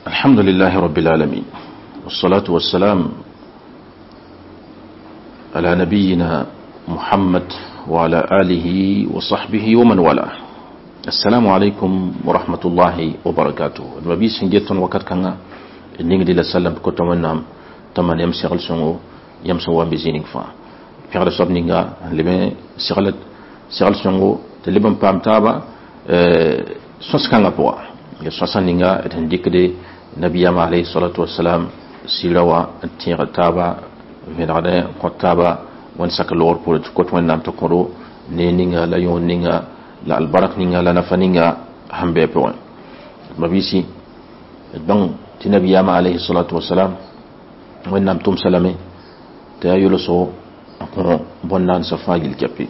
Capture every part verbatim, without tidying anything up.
الحمد لله رب العالمين والصلاة والسلام على نبينا محمد وعلى آله وصحبه ومن والاه. السلام عليكم ورحمة الله وبركاته. النبي سنجتون وقت كان نيجي لسلام كتمنا تمن يوم سيغل سنو يوم سوا بزينك فا في هذا الصب نيجا لما سيغل سيغل سنو تلبم بام تابا سوس كان بوا يسوس نيجا تنديكدي نبي يام عليه الصلاة والسلام سيروا تيغ تابا فينغدا قطابا ونسك لور بولت كوت ونام تكرو نينغا لا يون نينغا لا البرك نينغا لا نفنينغا همبي بوين مبيسي دون تنبي يام عليه الصلاة والسلام ونام توم سلامي تا يولسو اكو بونان صفاجل الكبي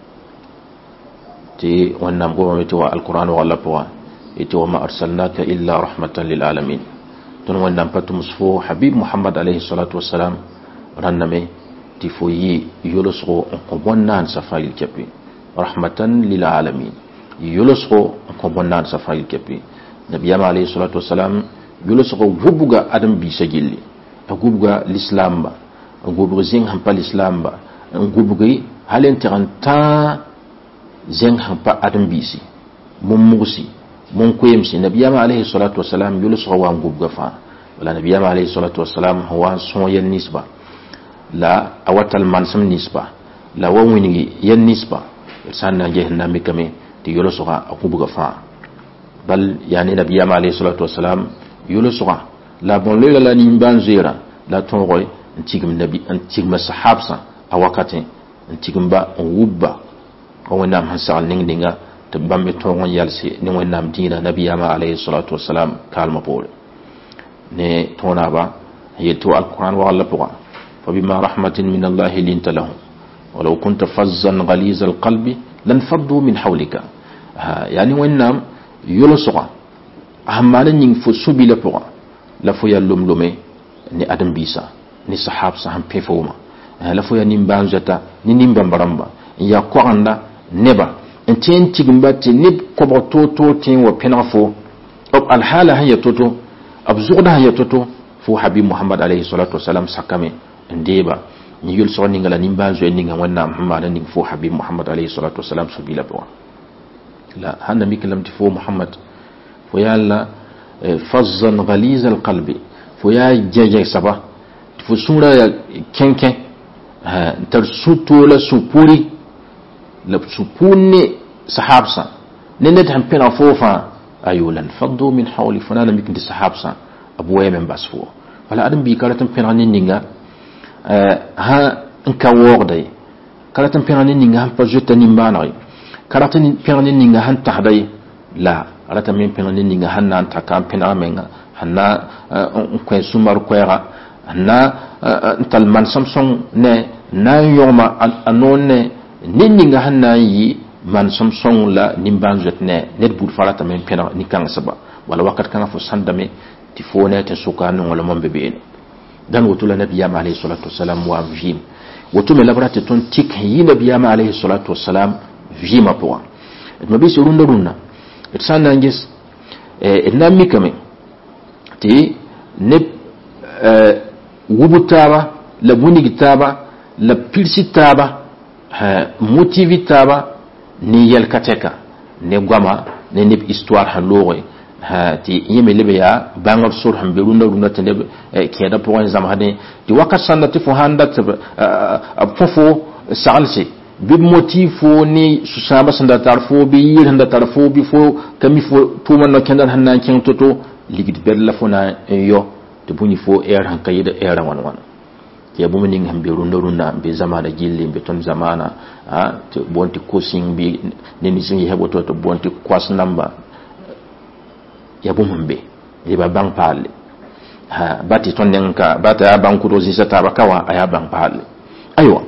تي ونام غومي تو القران ولا بوا يتو ما ارسلناك الا رحمه للعالمين تون ونام باتو مصفو حبيب محمد عليه الصلاة والسلام رنمي تفوي يولسو قبونان سفايل كبي رحمة للعالمين يولسو قبونان سفايل كبي نبي عليه الصلاة والسلام يولسو غبوغا ادم بي سجيلي غبوغا الاسلام با غبوغا زين همبا الاسلام با غبوغي هالين ترانتا زين همبا ادم بيسي مموسي mon kwemsi nabiyama alayhi salatu wassalam yulus rawam gubga fa wala nabiyama alayhi salatu wassalam huwa son yen nisba la awatal mansam nisba la wawini yen nisba sanna jehna mikame ti yulus ra gubga fa bal yani nabiyama alayhi salatu wassalam yulus ra la bon le la nimban zira la ton roy ntigim nabi ntigma sahabsa awakati ntigimba wubba ko wonam hasal ning ninga تبامي تونغ يالسي ني نام دينا نبي عليه الصلاه والسلام كالما بول ني تونابا يتو القران ولا بوا فبما رحمه من الله لنت لهم ولو كنت فظا غليظ القلب لانفضوا من حولك يعني وين نام يلصق اهمال نين فسبي لبوا لا فيا لوملومي ني ادم بيسا ني صحاب سهم بيفوما لا فيا نيم بانجتا ني نيم بامبرامبا يا كواندا نبا انتين تيغمباتي نيب كوبو توتو تين وبينافو اب الحاله هي توتو اب زغدا هي توتو فو حبيب محمد عليه الصلاه والسلام سكامي انديبا نيول سوني غلا نيمبا زو نيغا ونا محمد ني فو حبيب محمد عليه الصلاه والسلام سبيلا بوا لا هنا ميكلم تفو محمد فو يالا فظا غليظ القلب فو يا جيجي سبا فو سورا كنكن ها ترسوتو لا سوبوري لبسوبوني صحابسا نند هم بين فوفا ايولا فضوا من حول فلان ميكن دي صحابسا ابويا من باسفو ولا ادم بي كارتم بيراني نينغا ها انكا وردي كارتم بيراني نينغا هم بجوتا نيمباناي كارتم بيراني نينغا هان تحداي لا راتم بيراني نينغا هان نان تاكام بينامينغا هنا كوين سومار كويرا هنا انتال مان سامسون ني نا يوما انون ninninga hanna yi man samsung la nimban jetne net bud farata men pena ni kan saba wala wakat kan fo sandame ti fone te sukanu wala mombe be dan wotula nabiyya alayhi salatu wassalam wa vim wotume labrate ton tik yi nabiyya alayhi salatu wassalam vima po et mabi so runda runda et sanna ngis et nammi kame ti ne wubutaba la bunigitaba la pilsitaba motivitaba ni yel kateka ne gwama ne nib histoire halore ha ti yeme lebe ya bangor sur hambe runda runda tene keda point zam hade ti wakat sandati fo handat fofo salsi bi motifo ni susaba sanda tarfo bi yiranda tarfo bi fo kami fo tuma no kendan hannan ken toto ligid bella fona yo to buni fo er hankayida era wan wan ya bu mini ngambe runda runda be zamana gilli be ton zamana ha to bonti coaching bi ne ni sin hebo to to bonti course number ya bu mumbe riba bank pale ha bati ton nenka bata banku do zisa tabakawa aya bank pale aywa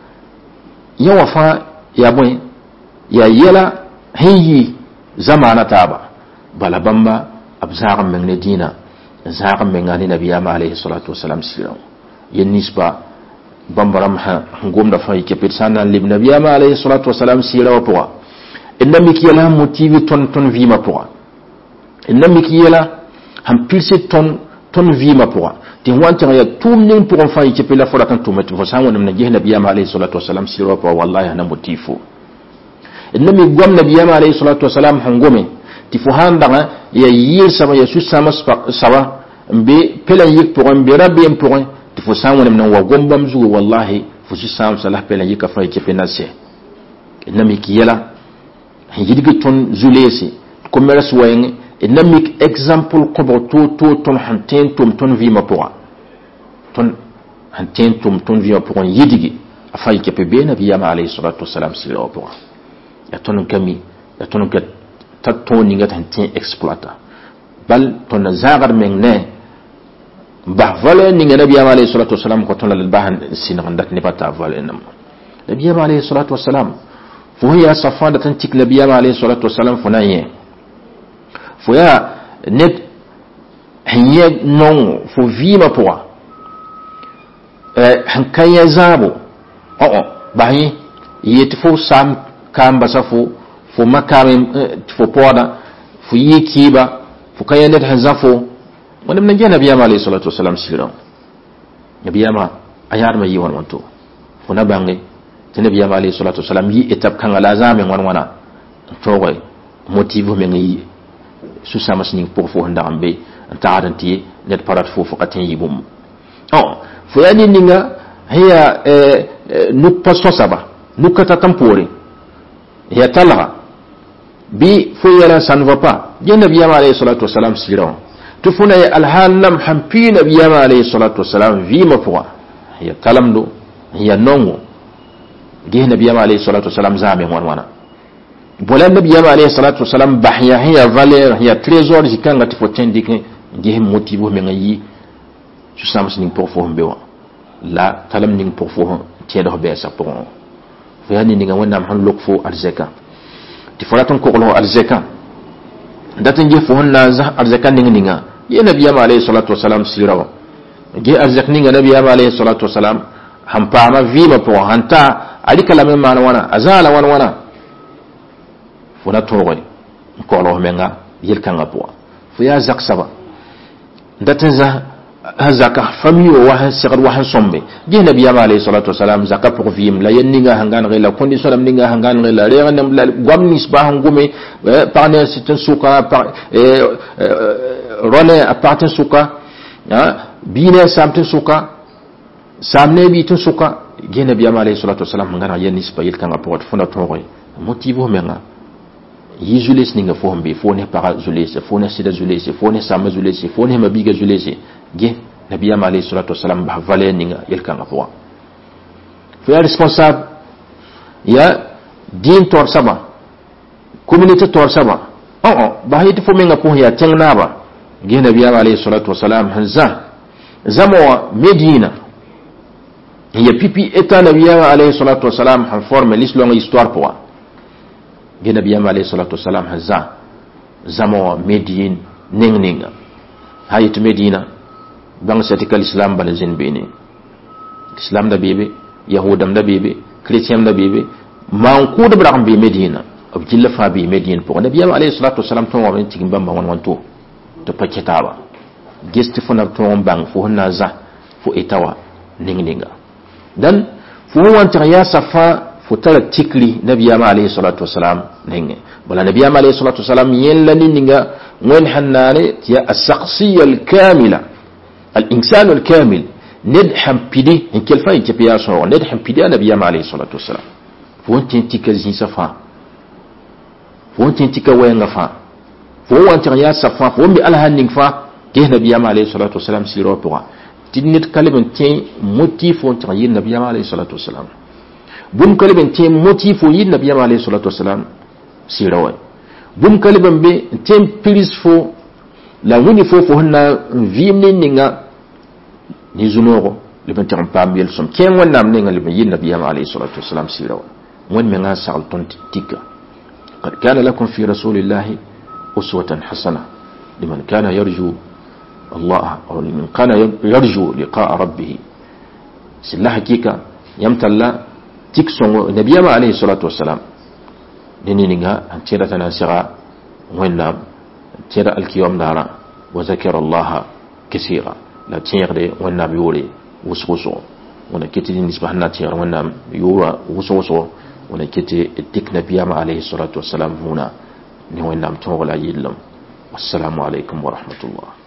ya wafa ya boy ya yela hayi zamana taba bala bamba abzaqam men dina zaqam men ngani nabiyama alayhi salatu wassalam siraw yen nisba bambaram ha ngomda fa yake persana lib nabiyama alayhi salatu wassalam siraw poa enna mikiyala motivi ton ton vima poa enna mikiyala han pilse ton ton vima pour ti wanta ya tumnin pour fa yi pela fora kan tumat fo sa wonam na je nabiyama alayhi salatu wassalam siro pa wallahi hana motifo innami gwam nabiyama alayhi salatu wassalam hangome ti fo handa ya yir sama ya su sama sawa mbe pela yik pour mbe rabbi pour ti fo sa wonam na wa gombam zugo wallahi fo su sam salah pela yika fa yi pena se innami kiyala hijidige ton zulesi commerce wayne innami example ko bo to to ton hanten tum ton vima pour ton hanten tum ton vima pour yidige afay ke be nabiyama alayhi salatu wassalam silo pour ya ton kami ya ton ka tatoni ngat hanten exploiter bal ton zagar mengne ba vale ni nabiyama alayhi salatu wassalam ko ton la bahan sinandat ne bata vale nam nabiyama alayhi salatu wassalam fo ya safada tan tik nabiyama alayhi salatu wassalam fo naye fo ya net hanye non fo vima pour eh hankaya zabo oh oh bahi yeti fo sam kamba safo fo makame fo poda fo yikiba fo kaya net hazafo wannan nan jana nabiyama alayhi salatu wassalam siram nabiyama ayar ma yi won wanto fo na bangi nabiyama alayhi salatu wassalam yi etap kan ala zame wan wana to goy motive men yi su samas ning pour fo ndambe ta'adanti net parat fo fo katin yibum oh fo yani ninga hiya eh, eh, nukpa sosaba nukata tampore ya talha bi fo yala ça ne va pas bien nabiyama alayhi salatu wassalam siran to funa ya alhalam hampi nabiyama alayhi salatu wassalam vima pour ya talamdo ya nongo ge nabiyama alayhi salatu wassalam zame wan wana bola nabiyama alayhi salatu wassalam bahya hiya valeur hiya trésor jikanga tifo tendike ge motivo mengayi su sams ning pour fo mbewa la talam ning pour fo tiedo be sa pour fo yani ninga wonam han lok fo arzeka ti folaton ko ko arzeka datin je fo honna za arzeka ning ninga ye nabiyama alayhi salatu wassalam sirawa ge arzek ninga nabiyama alayhi salatu wassalam hampama vima pour hanta alika la même mana wana azala wana wana fona togoy ko lo menga yelkanga pour fo ya zak saba datin za zaka famille wa sigar wa sombe ge nabiyama alayhi salatu wassalam zaka pour vim la yenninga hangan gela condition am ninga hangan gela re ngam la gwamnis ba hangume parne c'est suka par role appartient suka bine samtin suka samne bi tun suka ge nabiyama alayhi salatu wassalam ngana yennis ba yelkanga pour fona togoy motivo menga yizules ninga fo hambe fo ne para zulese fo ne sida zulese fo ne sama zulese fo ne mabiga zulese ge nabiyama alayhi salatu wassalam ba vale ninga yelkanga fo fo ya responsable ya din tor saba communauté tor saba oh oh ba hiti fo menga po ya tengna ba ge nabiyama alayhi salatu wassalam hanza zamo medina ya pipi eta nabiyama alayhi salatu wassalam han forme l'islam histoire pour ge nabiyama alayhi salatu wassalam haza zamo medine ning ninga hayit medina bang satikal islam bal zin bini islam da bebe yahudam da bebe chrétien da bebe man ko da bram be medina abdillah fa be medine pour nabiyama alayhi salatu wassalam to wa tigim bamba wan wanto to paketaba gesti fona to bang fo na za fo etawa ning ninga dan fo wanta ya safa futala tikli nabiyama alayhi salatu wassalam ninge bala nabiyama alayhi salatu wassalam yella ninga wen hannane ya as-shakhsiyya al-kamila al-insan al-kamil ندحم بيدي إن كل فاين تبيا صور ندحم بيدي أنا بيا عليه الصلاة والسلام فون تنتك زين صفا فون تنتك وين غفا فون أنت يا صفا فون بألها نغفا كه نبي عليه الصلاة والسلام سيروا بوا تنيت كلمة تين موتيف فون تغيير نبي عليه الصلاة والسلام بوم كلمة تين موتيف وين نبي عليه الصلاة والسلام سيروا بوم كلمة بي تين بليس فو لا وين فو فهنا فيمني نينغا نيزونورو لبن تيرم بام يل سوم كين وان نام نينغا لبن يين نبي عليه الصلاة والسلام سيروا وين منا سالتون تيكا قد كان لكم في رسول الله أسوة حسنة لمن كان يرجو الله أو لمن كان يرجو لقاء ربه سلا حقيقة يمتلا تكسون نبي عليه الصلاة والسلام نينينغا تيرا تناسرا وين نام تيرا الكيوم دارا وذكر الله كثيرا لا تيغدي ونام يوري وسوسو ونا كتي نسبة ناتير ونام يورا وسوسو ونا كتي التك نبيام عليه الصلاة والسلام هنا ني ونام تونغلا يلم والسلام عليكم ورحمة الله